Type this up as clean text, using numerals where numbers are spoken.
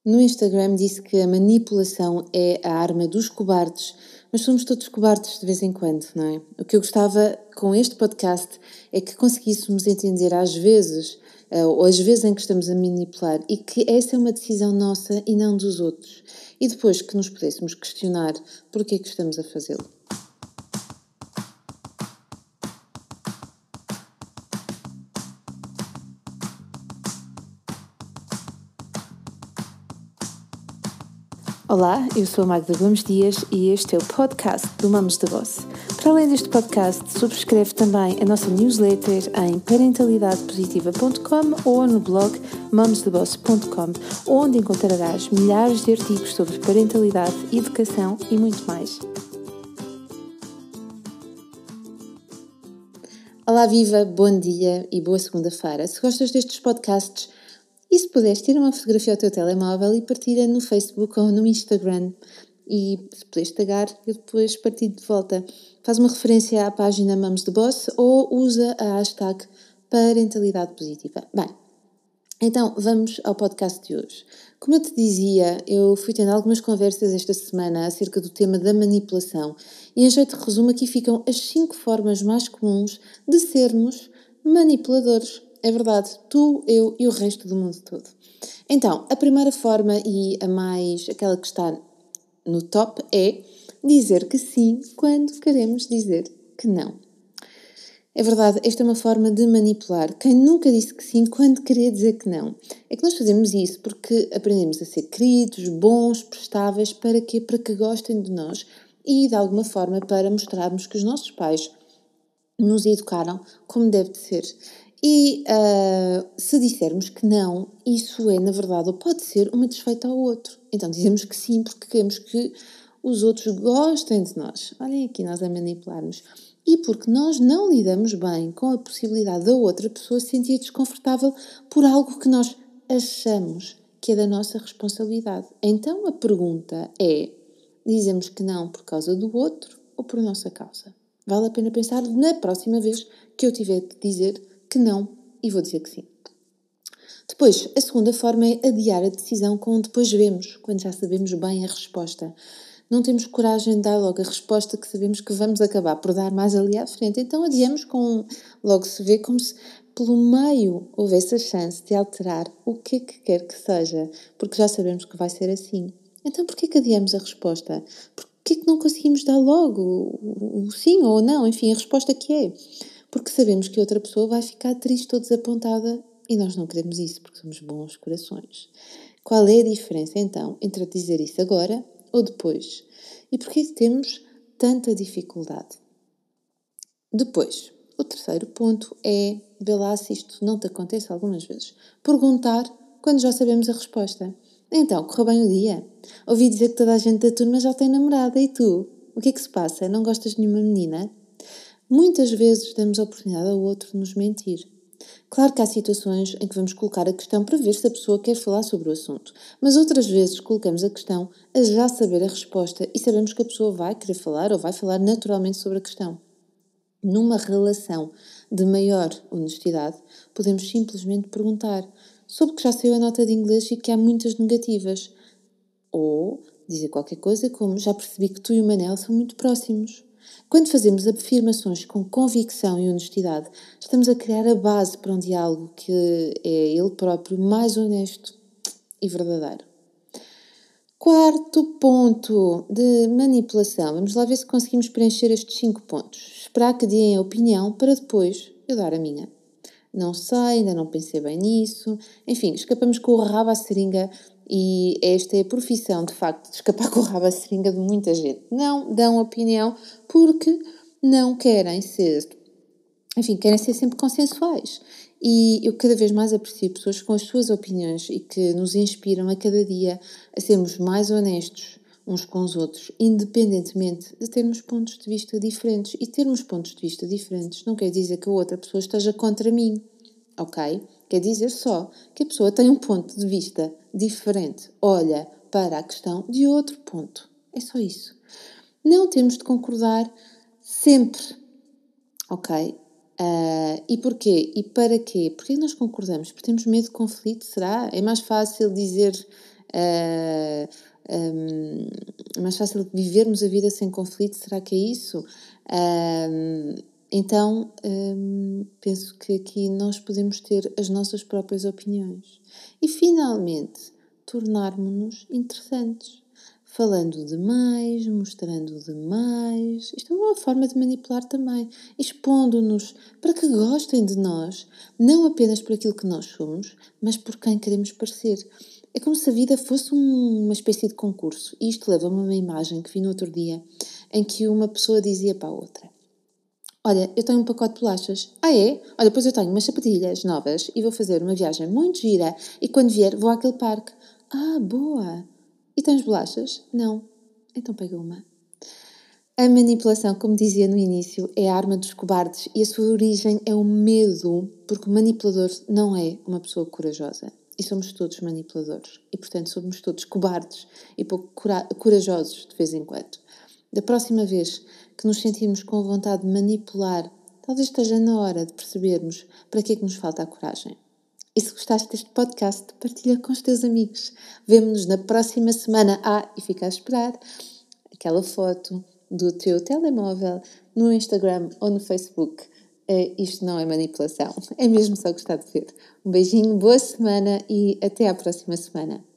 No Instagram disse que a manipulação é a arma dos cobardes, mas somos todos cobardes de vez em quando, não é? O que eu gostava com este podcast é que conseguíssemos entender às vezes, ou às vezes em que estamos a manipular, e que essa é uma decisão nossa e não dos outros. E depois que nos pudéssemos questionar porque é que estamos a fazê-lo. Olá, eu sou a Magda Gomes Dias e este é o podcast do Moms the Boss. Para além deste podcast, subscreve também a nossa newsletter em parentalidadepositiva.com ou no blog momstheboss.com, onde encontrarás milhares de artigos sobre parentalidade, educação e muito mais. Olá, viva, bom dia e boa segunda-feira. Se gostas destes podcasts, e se puderes, tira uma fotografia ao teu telemóvel e partilha no Facebook ou no Instagram. E se puderes tagar, eu depois partilho de volta. Faz uma referência à página Moms the Boss ou usa a hashtag Parentalidade Positiva. Bem, então vamos ao podcast de hoje. Como eu te dizia, eu fui tendo algumas conversas esta semana acerca do tema da manipulação e em jeito de resumo aqui ficam as 5 formas mais comuns de sermos manipuladores. É verdade, tu, eu e o resto do mundo todo. Então, a primeira forma e aquela que está no top é dizer que sim quando queremos dizer que não. É verdade, esta é uma forma de manipular. Quem nunca disse que sim quando queria dizer que não? É que nós fazemos isso porque aprendemos a ser queridos, bons, prestáveis, para quê? Para que gostem de nós e, de alguma forma, para mostrarmos que os nossos pais nos educaram como deve de ser. E se dissermos que não, isso é, na verdade, ou pode ser uma desfeita ao outro. Então dizemos que sim porque queremos que os outros gostem de nós. Olhem aqui, nós a manipularmos. E porque nós não lidamos bem com a possibilidade da outra pessoa se sentir desconfortável por algo que nós achamos que é da nossa responsabilidade. Então a pergunta é, dizemos que não por causa do outro ou por nossa causa? Vale a pena pensar na próxima vez que eu tiver de dizer que não e vou dizer que sim. Depois, a segunda forma é adiar a decisão com depois vemos, quando já sabemos bem a resposta. Não temos coragem de dar logo a resposta que sabemos que vamos acabar por dar mais ali à frente. Então adiamos com logo se vê como se pelo meio houvesse a chance de alterar o que quer que seja, porque já sabemos que vai ser assim. Então porquê que adiamos a resposta? Porquê que não conseguimos dar logo o sim ou o não? Enfim, a resposta que é. Porque sabemos que outra pessoa vai ficar triste ou desapontada e nós não queremos isso, porque somos bons corações. Qual é a diferença, então, entre dizer isso agora ou depois? E porquê que temos tanta dificuldade? Depois, o terceiro ponto é, vê lá se isto não te acontece algumas vezes, perguntar quando já sabemos a resposta. Então, correu bem o dia? Ouvi dizer que toda a gente da turma já tem namorada, e tu? O que é que se passa? Não gostas de nenhuma menina? Muitas vezes damos a oportunidade ao outro de nos mentir. Claro que há situações em que vamos colocar a questão para ver se a pessoa quer falar sobre o assunto, mas outras vezes colocamos a questão a já saber a resposta e sabemos que a pessoa vai querer falar ou vai falar naturalmente sobre a questão. Numa relação de maior honestidade, podemos simplesmente perguntar: soube que já saiu a nota de inglês e que há muitas negativas. Ou dizer qualquer coisa como: já percebi que tu e o Manel são muito próximos. Quando fazemos afirmações com convicção e honestidade, estamos a criar a base para um diálogo que é ele próprio mais honesto e verdadeiro. Quarto ponto de manipulação. Vamos lá ver se conseguimos preencher estes 5 pontos. Esperar que deem a opinião para depois eu dar a minha. Não sei, ainda não pensei bem nisso. Enfim, escapamos com o rabo à seringa e esta é a profissão, de facto, de escapar com o rabo à seringa de muita gente. Não dão opinião porque não querem ser, querem ser sempre consensuais. E eu cada vez mais aprecio pessoas com as suas opiniões e que nos inspiram a cada dia a sermos mais honestos uns com os outros, independentemente de termos pontos de vista diferentes. E termos pontos de vista diferentes não quer dizer que a outra pessoa esteja contra mim, ok? Quer dizer só que a pessoa tem um ponto de vista diferente, olha para a questão de outro ponto. É só isso. Não temos de concordar sempre, ok? E porquê? E para quê? Porquê nós concordamos? Porque temos medo de conflito, será? É mais fácil dizer É mais fácil vivermos a vida sem conflito, será que é isso? Então, penso que aqui nós podemos ter as nossas próprias opiniões. E, finalmente, tornarmos-nos interessantes. Falando demais, mostrando demais. Isto é uma forma de manipular também. Expondo-nos para que gostem de nós, não apenas por aquilo que nós somos, mas por quem queremos parecer. É como se a vida fosse uma espécie de concurso. E isto leva-me a uma imagem que vi no outro dia, em que uma pessoa dizia para a outra: olha, eu tenho um pacote de bolachas. Ah, é? Olha, depois eu tenho umas sapatilhas novas e vou fazer uma viagem muito gira e quando vier vou àquele parque. Ah, boa! E tens bolachas? Não. Então pega uma. A manipulação, como dizia no início, é a arma dos cobardes e a sua origem é o medo, porque o manipulador não é uma pessoa corajosa. E somos todos manipuladores. E, portanto, somos todos cobardes e pouco corajosos de vez em quando. Da próxima vez que nos sentirmos com vontade de manipular, talvez esteja na hora de percebermos para que é que nos falta a coragem. E se gostaste deste podcast, partilha com os teus amigos. Vemo-nos na próxima semana. E fica a esperar aquela foto do teu telemóvel no Instagram ou no Facebook. Isto não é manipulação, é mesmo só gostar de ver. Um beijinho, boa semana e até à próxima semana.